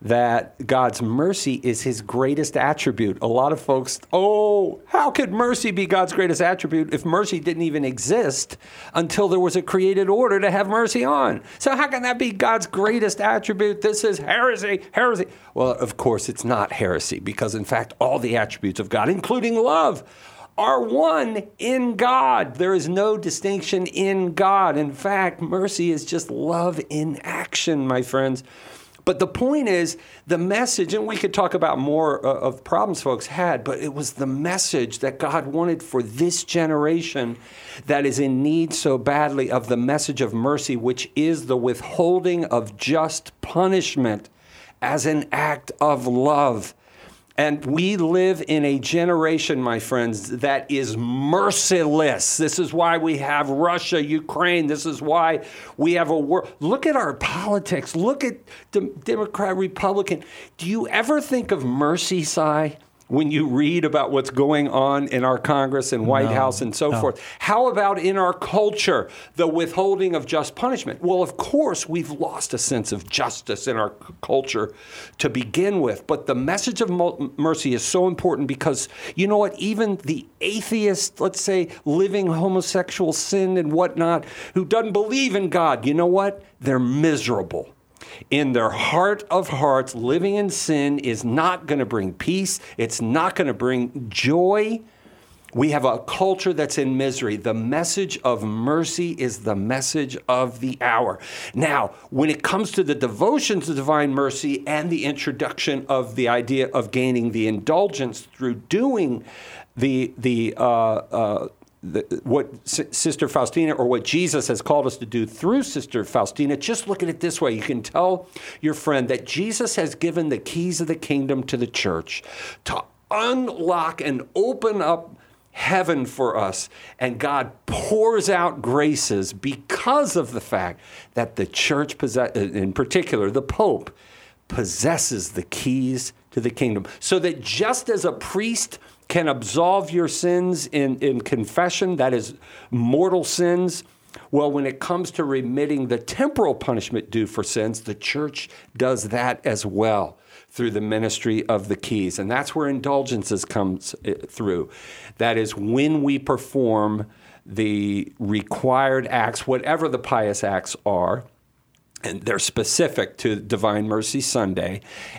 that God's mercy is his greatest attribute. A lot of folks, oh, how could mercy be God's greatest attribute if mercy didn't even exist until there was a created order to have mercy on? So how can that be God's greatest attribute? This is heresy, heresy. Well, of course, it's not heresy, because in fact, all the attributes of God, including love, are one in God. There is no distinction in God. In fact, mercy is just love in action, my friends. But the point is, the message, and we could talk about more uh, of problems folks had, but it was the message that God wanted for this generation that is in need so badly of the message of mercy, which is the withholding of just punishment as an act of love. And we live in a generation, my friends, that is merciless. This is why we have Russia, Ukraine. This is why we have a war. Look at our politics. Look at the Democrat, Republican. Do you ever think of mercy, Si, when you read about what's going on in our Congress and White no, House and so no. forth? How about in our culture, the withholding of just punishment? Well, of course, we've lost a sense of justice in our culture to begin with. But the message of mercy is so important because, you know what, even the atheist, let's say, living homosexual sin and whatnot, who doesn't believe in God, you know what? They're miserable. In their heart of hearts, living in sin is not going to bring peace. It's not going to bring joy. We have a culture that's in misery. The message of mercy is the message of the hour. Now, when it comes to the devotion to divine mercy and the introduction of the idea of gaining the indulgence through doing the the uh, uh, The, what S- Sister Faustina, or what Jesus has called us to do through Sister Faustina, just look at it this way. You can tell your friend that Jesus has given the keys of the kingdom to the church to unlock and open up heaven for us. And God pours out graces because of the fact that the church, possess- in particular, the Pope, possesses the keys to the kingdom. So that just as a priest can absolve your sins in, in confession, that is mortal sins, well, when it comes to remitting the temporal punishment due for sins, the church does that as well through the ministry of the keys. And that's where indulgences comes through. That is when we perform the required acts, whatever the pious acts are, and they're specific to Divine Mercy Sunday,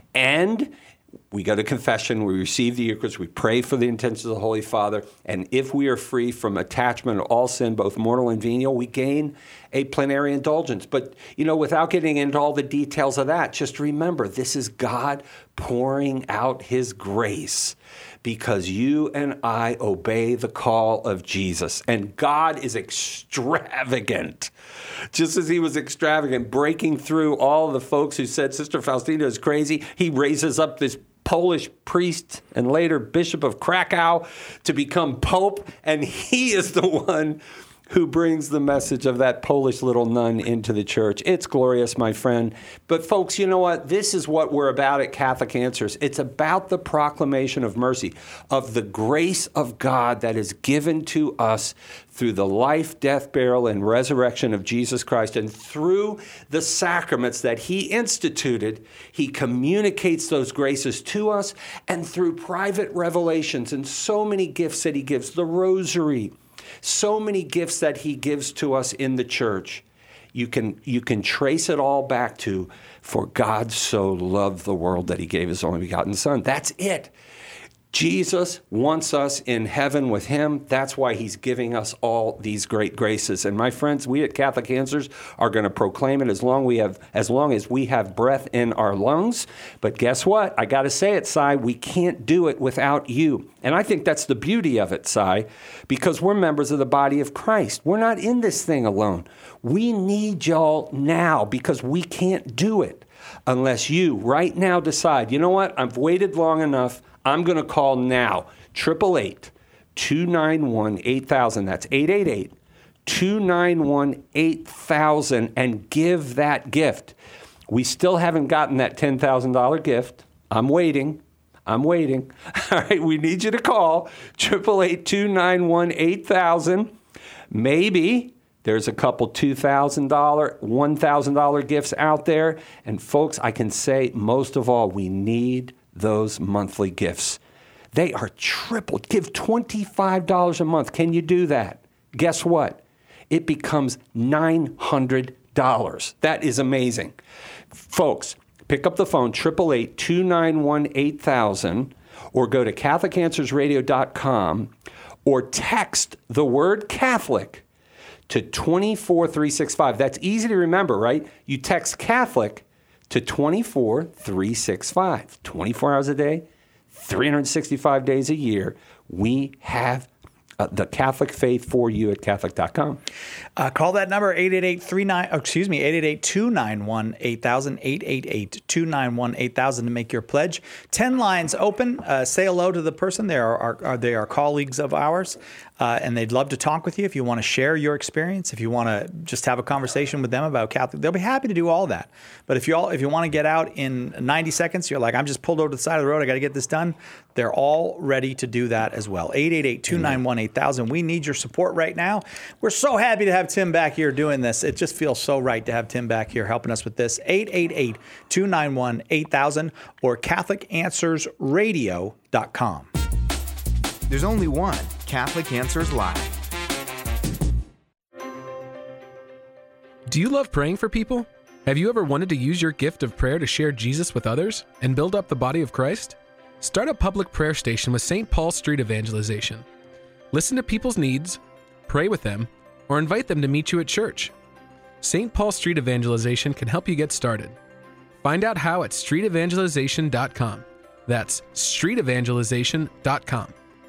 and we go to confession, we receive the Eucharist, we pray for the intentions of the Holy Father, and if we are free from attachment to all sin, both mortal and venial, we gain a plenary indulgence. But, you know, without getting into all the details of that, just remember, this is God pouring out his grace because you and I obey the call of Jesus. And God is extravagant. Just as he was extravagant, breaking through all the folks who said Sister Faustina is crazy, he raises up this Polish priest and later Bishop of Krakow to become Pope, and he is the one who brings the message of that Polish little nun into the church. It's glorious, my friend. But folks, you know what? This is what we're about at Catholic Answers. It's about the proclamation of mercy, of the grace of God that is given to us through the life, death, burial, and resurrection of Jesus Christ. And through the sacraments that he instituted, he communicates those graces to us, and through private revelations and so many gifts that he gives, the rosary, so many gifts that he gives to us in the church. You can you can trace it all back to, for God so loved the world that he gave his only begotten Son. That's it. Jesus wants us in heaven with him. That's why he's giving us all these great graces. And my friends, we at Catholic Answers are going to proclaim it as long we have, as long as we have breath in our lungs. But guess what? I got to say it, Si, we can't do it without you. And I think that's the beauty of it, Si, because we're members of the body of Christ. We're not in this thing alone. We need y'all now because we can't do it unless you right now decide, you know what? I've waited long enough. I'm going to call now, eight eight eight, two nine one, eight thousand. That's eight eight eight, two nine one, eight thousand, and give that gift. We still haven't gotten that ten thousand dollars gift. I'm waiting. I'm waiting. All right, we need you to call eight eight eight, two nine one, eight thousand. Maybe, There's a couple two thousand dollars, one thousand dollars gifts out there. And folks, I can say most of all, we need those monthly gifts. They are tripled. Give twenty-five dollars a month. Can you do that? Guess what? It becomes nine hundred dollars. That is amazing. Folks, pick up the phone, eight eight eight, two nine one, eight thousand, or go to Catholic Answers Radio dot com, or text the word Catholic to two four three six five. That's easy to remember, right? You text Catholic to two four three six five. twenty-four hours a day, three hundred sixty-five days a year. We have uh, the Catholic faith for you at Catholic dot com. Uh, call that number, eight eight eight, three nine, oh, excuse me, eight eight eight, two nine one, eight thousand, eight eight eight, two nine one, eight thousand to make your pledge. Ten lines open. Uh, say hello to the person. They are, are, are, they are colleagues of ours. Uh, and they'd love to talk with you if you want to share your experience, if you want to just have a conversation with them about Catholic. They'll be happy to do all that. But if you all if you want to get out in ninety seconds, you're like, I'm just pulled over to the side of the road, I got to get this done. They're all ready to do that as well. eight eight eight, two nine one, eight thousand. We need your support right now. We're so happy to have Tim back here doing this. It just feels so right to have Tim back here helping us with this. eight eight eight, two nine one, eight thousand or Catholic Answers Radio dot com. There's only one Catholic Answers Live. Do you love praying for people? Have you ever wanted to use your gift of prayer to share Jesus with others and build up the body of Christ? Start a public prayer station with Saint Paul Street Evangelization. Listen to people's needs, pray with them, or invite them to meet you at church. Saint Paul Street Evangelization can help you get started. Find out how at street evangelization dot com. That's street evangelization dot com.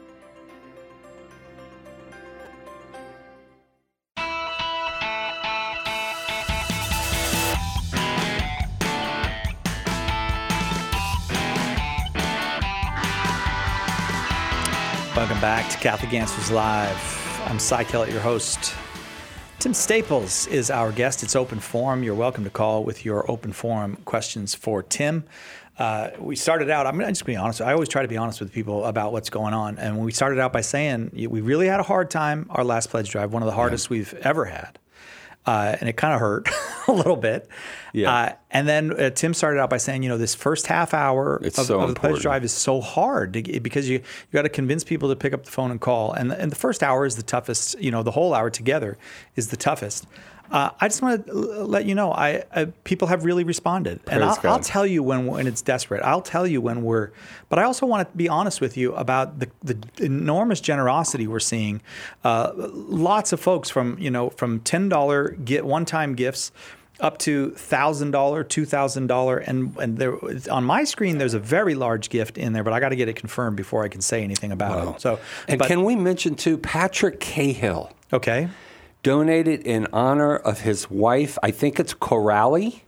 Welcome back to Catholic Answers Live. I'm Cy Kellett, your host. Tim Staples is our guest. It's open forum. You're welcome to call with your open forum questions for Tim. Uh, we started out, I'm going to just be honest. I always try to be honest with people about what's going on. And we started out by saying we really had a hard time our last pledge drive, one of the hardest yeah. we've ever had. Uh, and it kind of hurt a little bit. Yeah. Uh, and then uh, Tim started out by saying, you know, this first half hour of, so of the pledge drive is so hard to get, because you you got to convince people to pick up the phone and call. And the, and the first hour is the toughest. You know, the whole hour together is the toughest. Uh, I just want to let you know, I, I people have really responded, Praise and I'll, God. I'll tell you when when it's desperate. I'll tell you when we're, but I also want to be honest with you about the, the enormous generosity we're seeing. Uh, lots of folks from you know from ten dollar get one time gifts up to one thousand dollars, two thousand dollars, and and there on my screen there's a very large gift in there, but I got to get it confirmed before I can say anything about wow. it. So, and but, can we mention too, Patrick Cahill? Okay. Donated in honor of his wife, I think it's Coralie,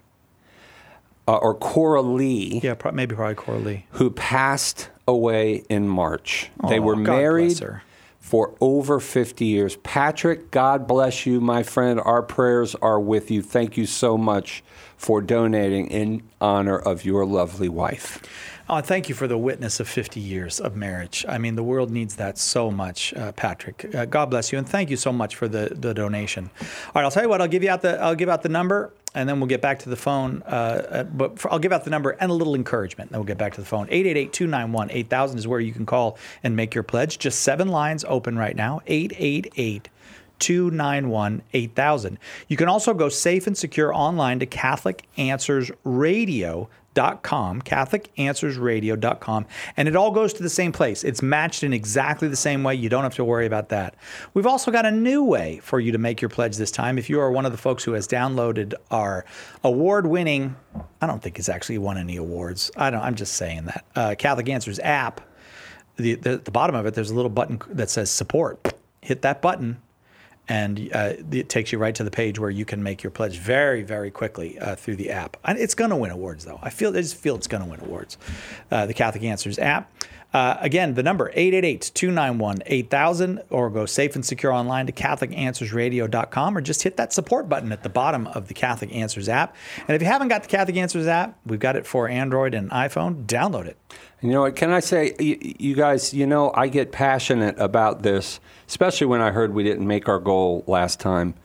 uh, or Coralie. Yeah, pro- maybe probably Coralie. Who passed away in March. Oh, they were God married bless her. for over fifty years. Patrick, God bless you, my friend. Our prayers are with you. Thank you so much for donating in honor of your lovely wife. Oh, thank you for the witness of fifty years of marriage. I mean, the world needs that so much, uh, Patrick. Uh, God bless you, and thank you so much for the, the donation. All right, I'll tell you what. I'll give you out the I'll give out the number, and then we'll get back to the phone. Uh, but for, I'll give out the number and a little encouragement. Then we'll get back to the phone. eight eight eight, two nine one, eight thousand is where you can call and make your pledge. Just seven lines open right now. eight eight eight, two nine one, eight thousand. You can also go safe and secure online to Catholic Answers Radio dot com, Catholic Answers Radio dot com, and it all goes to the same place. It's matched in exactly the same way. You don't have to worry about that. We've also got a new way for you to make your pledge this time. If you are one of the folks who has downloaded our award-winning, I don't think it's actually won any awards. I don't. I'm just saying that uh, Catholic Answers app. The, the the bottom of it, there's a little button that says support. Hit that button, and uh, it takes you right to the page where you can make your pledge very, very quickly uh, through the app. And it's going to win awards, though. I feel I just feel it's going to win awards. Uh, the Catholic Answers app. Uh, again, the number eight eight eight, two nine one, eight thousand, or go safe and secure online to Catholic Answers Radio dot com, or just hit that support button at the bottom of the Catholic Answers app. And if you haven't got the Catholic Answers app, we've got it for Android and iPhone. Download it. You know what, can I say, you, you guys, you know, I get passionate about this, especially when I heard we didn't make our goal last time.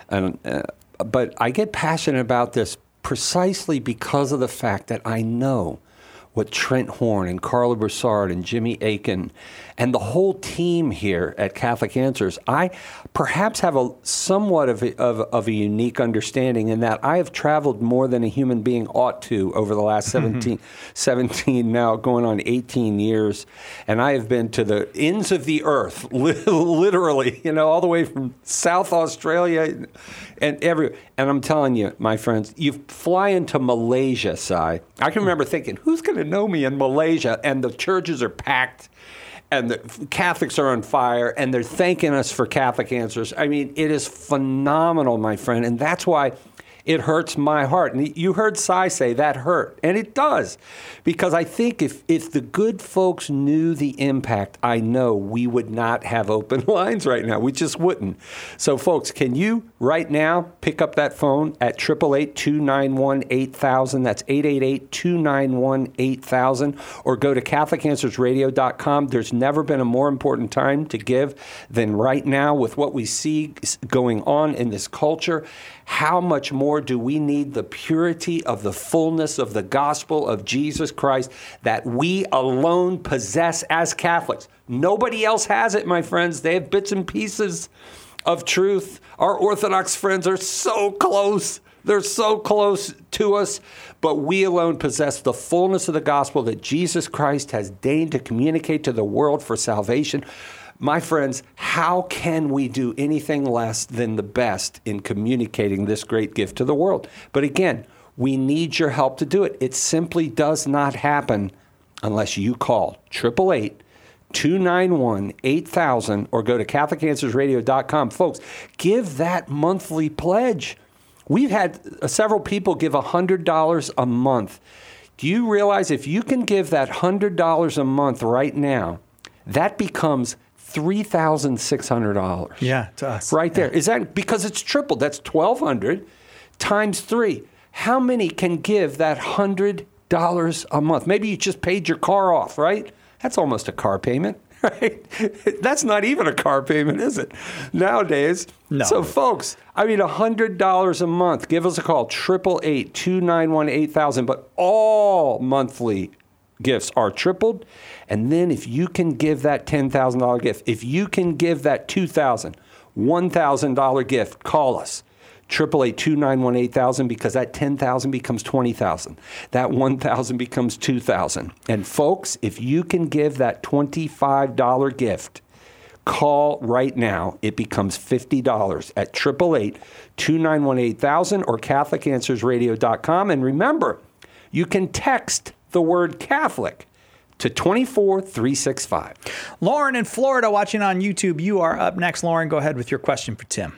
And, uh, but I get passionate about this precisely because of the fact that I know what Trent Horn and Carla Broussard and Jimmy Akin and the whole team here at Catholic Answers, I perhaps have a somewhat of a, of, of a unique understanding in that I have traveled more than a human being ought to over the last seventeen, seventeen now going on eighteen years. And I have been to the ends of the earth, literally, you know, all the way from South Australia and every. And I'm telling you, my friends, you fly into Malaysia, Si. I can remember thinking, who's going to know me in Malaysia? And the churches are packed, and the Catholics are on fire, and they're thanking us for Catholic Answers. I mean, it is phenomenal, my friend, and that's why it hurts my heart. And you heard Si say that hurt, and it does, because I think if, if the good folks knew the impact, I know we would not have open lines right now. We just wouldn't. So, folks, can you right now pick up that phone at eight eight eight, two nine one, eight thousand? That's eight eight eight, two nine one, eight thousand. Or go to Catholic Answers Radio dot com. There's never been a more important time to give than right now with what we see going on in this culture. How much more do we need the purity of the fullness of the gospel of Jesus Christ that we alone possess as Catholics? Nobody else has it, my friends. They have bits and pieces of truth. Our Orthodox friends are so close. They're so close to us, but we alone possess the fullness of the gospel that Jesus Christ has deigned to communicate to the world for salvation. My friends, how can we do anything less than the best in communicating this great gift to the world? But again, we need your help to do it. It simply does not happen unless you call eight eight eight, two nine one, eight thousand or go to Catholic Answers Radio dot com. Folks, give that monthly pledge. We've had uh, several people give one hundred dollars a month. Do you realize if you can give that one hundred dollars a month right now, that becomes three thousand six hundred dollars. Yeah, to us. Right there. Yeah. Is that because it's tripled? That's twelve hundred times three. How many can give that one hundred dollars a month? Maybe you just paid your car off, right? That's almost a car payment, right? That's not even a car payment, is it? Nowadays. No. So, folks, I mean, one hundred dollars a month. Give us a call, eight eight eight, two nine one, eight thousand. But all monthly gifts are tripled. And then if you can give that ten thousand dollars gift, if you can give that two thousand dollars, one thousand dollars gift, call us. eight eight eight, two nine one, eight thousand, because that ten thousand becomes twenty thousand. That one thousand becomes two thousand. And folks, if you can give that twenty-five dollars gift, call right now. It becomes fifty dollars at eight eight eight, two nine one, eight thousand or Catholic Answers Radio dot com. And remember, you can text the word Catholic to two four three six five. Lauren in Florida watching on YouTube. You are up next. Lauren, go ahead with your question for Tim.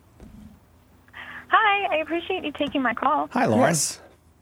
Hi, I appreciate you taking my call. Hi, Lauren. Yes.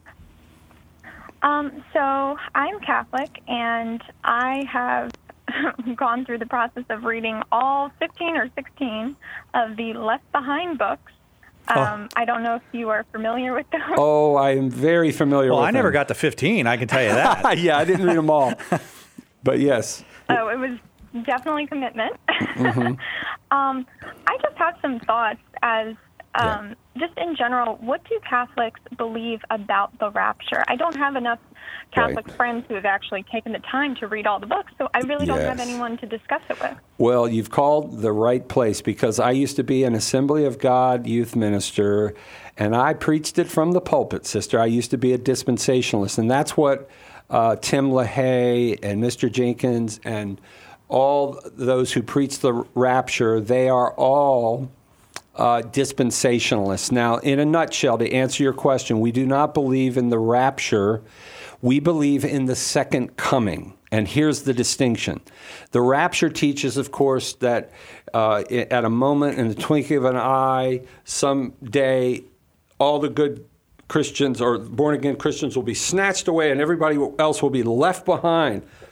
Um, so I'm Catholic, and I have gone through the process of reading all fifteen or sixteen of the Left Behind books. Um, oh. I don't know if you are familiar with those. Oh, I am very familiar well, with I them. never got to fifteen, I can tell you that. Yeah, I didn't read them all. But yes. Oh, it was definitely commitment. Mm-hmm. um, I just have some thoughts as um, yeah. just in general, what do Catholics believe about the rapture? I don't have enough Catholic right. friends who have actually taken the time to read all the books, so I really don't yes. have anyone to discuss it with. Well, you've called the right place, because I used to be an Assembly of God youth minister, and I preached it from the pulpit, sister. I used to be a dispensationalist, and that's what uh, Tim LaHaye and Mister Jenkins and all those who preach the rapture, they are all Uh, dispensationalists. Now, in a nutshell, to answer your question, we do not believe in the rapture. We believe in the second coming. And here's the distinction. The rapture teaches, of course, that uh, at a moment, in the twinkling of an eye, someday, all the good Christians or born-again Christians will be snatched away and everybody else will be left behind.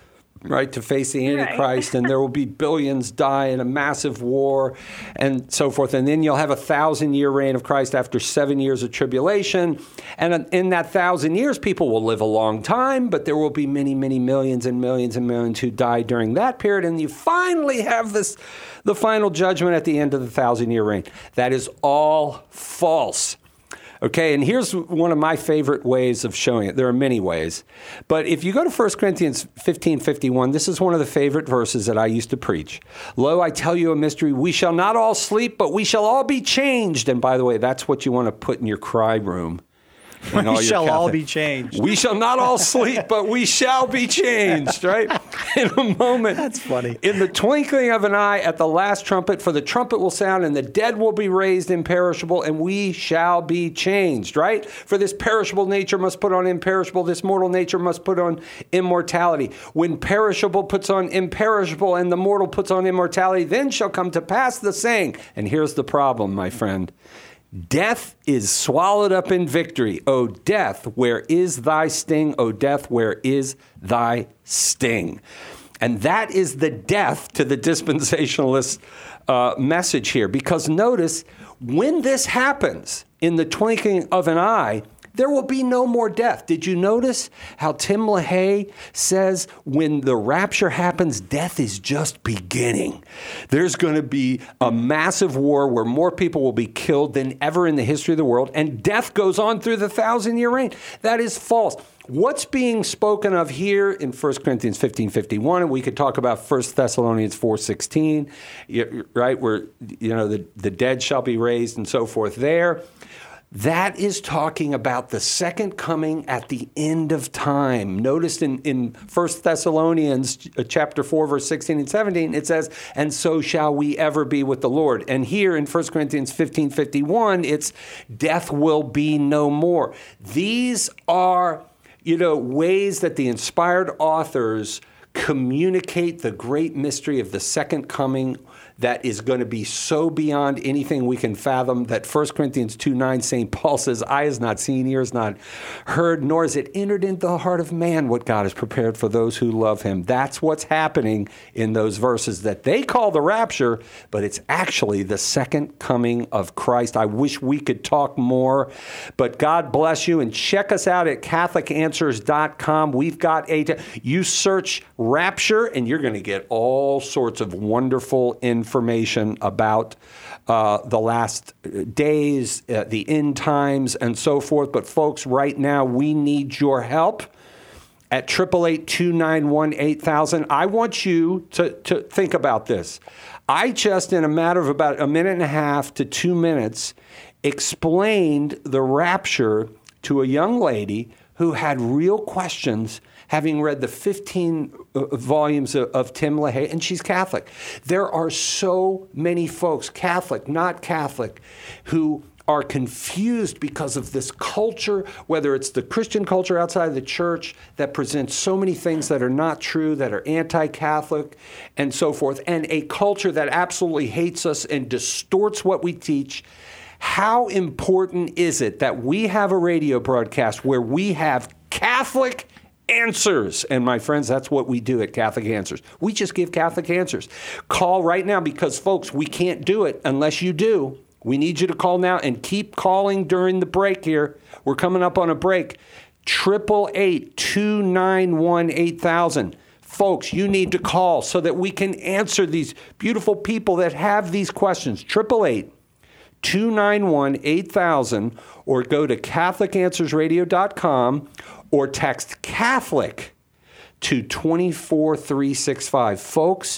right, to face the Antichrist, right. And there will be billions die in a massive war and so forth. And then you'll have a thousand-year reign of Christ after seven years of tribulation. And in that thousand years, people will live a long time, but there will be many, many millions and millions and millions who die during that period. And you finally have this, the final judgment at the end of the thousand-year reign. That is all false. Okay, and here's one of my favorite ways of showing it. There are many ways. But if you go to First Corinthians fifteen fifty-one, this is one of the favorite verses that I used to preach. Lo, I tell you a mystery. We shall not all sleep, but we shall all be changed. And by the way, that's what you want to put in your cry room. We all shall Catholic, all be changed. We shall not all sleep, but we shall be changed, right? In a moment. That's funny. In the twinkling of an eye at the last trumpet, for the trumpet will sound, and the dead will be raised imperishable, and we shall be changed, right? For this perishable nature must put on imperishable, this mortal nature must put on immortality. When perishable puts on imperishable, and the mortal puts on immortality, then shall come to pass the saying. And here's the problem, my friend. Death is swallowed up in victory. O death, where is thy sting? O death, where is thy sting? And that is the death to the dispensationalist uh, message here. Because notice, when this happens in the twinkling of an eye, there will be no more death. Did you notice how Tim LaHaye says when the rapture happens, death is just beginning? There's going to be a massive war where more people will be killed than ever in the history of the world, and death goes on through the thousand-year reign. That is false. What's being spoken of here in First Corinthians fifteen fifty-one, and we could talk about First Thessalonians four sixteen, right, where you know the, the dead shall be raised and so forth there. That is talking about the second coming at the end of time. Notice in, in First Thessalonians chapter four, verse sixteen and seventeen, it says, and so shall we ever be with the Lord. And here in First Corinthians fifteen fifty-one, it's death will be no more. These are, you know, ways that the inspired authors communicate the great mystery of the second coming that is going to be so beyond anything we can fathom that First Corinthians two nine, Saint Paul says, eye has not seen, ear has not heard, nor has it entered into the heart of man what God has prepared for those who love him. That's what's happening in those verses that they call the rapture, but it's actually the second coming of Christ. I wish we could talk more, but God bless you, and check us out at Catholic Answers dot com. We've got a, you search rapture and you're going to get all sorts of wonderful information. information about uh, the last days, uh, the end times, and so forth. But folks, right now, we need your help at eight eight eight, two nine one, eight thousand. I want you to, to think about this. I just, in a matter of about a minute and a half to two minutes, explained the rapture to a young lady who had real questions, having read the fifteen uh, volumes of, of Tim LaHaye, and she's Catholic. There are so many folks, Catholic, not Catholic, who are confused because of this culture, whether it's the Christian culture outside of the church that presents so many things that are not true, that are anti-Catholic, and so forth, and a culture that absolutely hates us and distorts what we teach. How important is it that we have a radio broadcast where we have Catholic answers? And my friends, that's what we do at Catholic Answers. We just give Catholic answers. Call right now because, folks, we can't do it unless you do. We need you to call now and keep calling during the break here. We're coming up on a break. eight eight eight, two nine one, eight thousand. Folks, you need to call so that we can answer these beautiful people that have these questions. eight eight eight, two nine one, eight thousand, or go to Catholic Answers Radio dot com or text Catholic to two four three six five. Folks,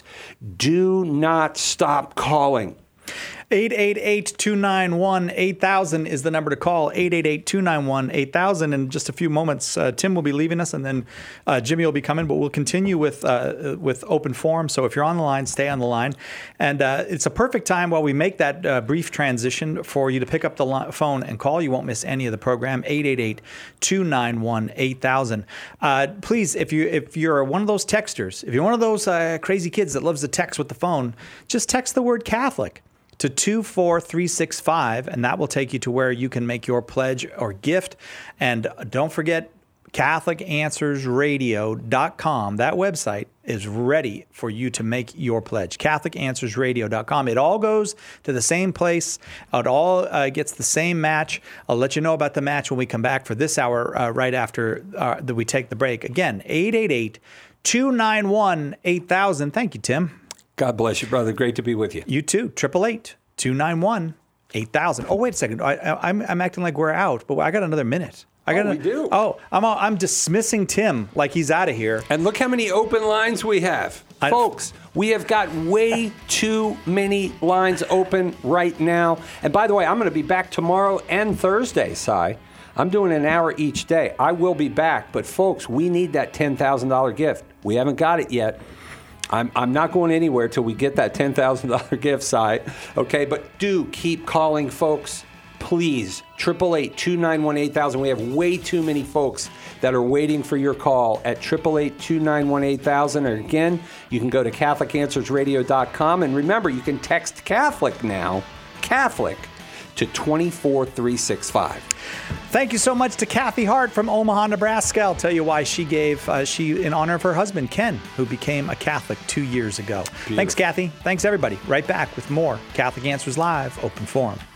do not stop calling. eight eight eight, two nine one, eight thousand is the number to call, eight eight eight, two nine one, eight thousand. In just a few moments, uh, Tim will be leaving us, and then uh, Jimmy will be coming, but we'll continue with uh, with open forum. So if you're on the line, stay on the line. And uh, it's a perfect time while we make that uh, brief transition for you to pick up the li- phone and call. You won't miss any of the program, eight eight eight, two nine one, eight thousand. Uh, please, if, you, if you're one of those texters, if you're one of those uh, crazy kids that loves to text with the phone, just text the word Catholic to two four three six five, and that will take you to where you can make your pledge or gift. And don't forget, Catholic Answers Radio dot com. That website is ready for you to make your pledge. Catholic Answers Radio dot com. It all goes to the same place. It all uh, gets the same match. I'll let you know about the match when we come back for this hour uh, right after uh, that we take the break. Again, eight eight eight, two nine one, eight thousand. Thank you, Tim. God bless you, brother. Great to be with you. You too. eight eight eight, two nine one, eight thousand. Oh, wait a second. I, I, I'm, I'm acting like we're out, but I got another minute. I got oh, we do. Oh, I'm I'm dismissing Tim like he's out of here. And look how many open lines we have. I, Folks, we have got way too many lines open right now. And by the way, I'm going to be back tomorrow and Thursday, Si. I'm doing an hour each day. I will be back. But folks, we need that ten thousand dollars gift. We haven't got it yet. I'm, I'm not going anywhere till we get that ten thousand dollars gift, Si. Okay, but do keep calling, folks. Please, eight eight eight, two nine one, eight thousand. We have way too many folks that are waiting for your call at eight eight eight, two nine one, eight thousand. And again, you can go to Catholic Answers Radio dot com. And remember, you can text Catholic now, Catholic, to two four three six five. Thank you so much to Kathy Hart from Omaha, Nebraska. I'll tell you why she gave, uh, she in honor of her husband, Ken, who became a Catholic two years ago. Beautiful. Thanks, Kathy. Thanks, everybody. Right back with more Catholic Answers Live, Open Forum.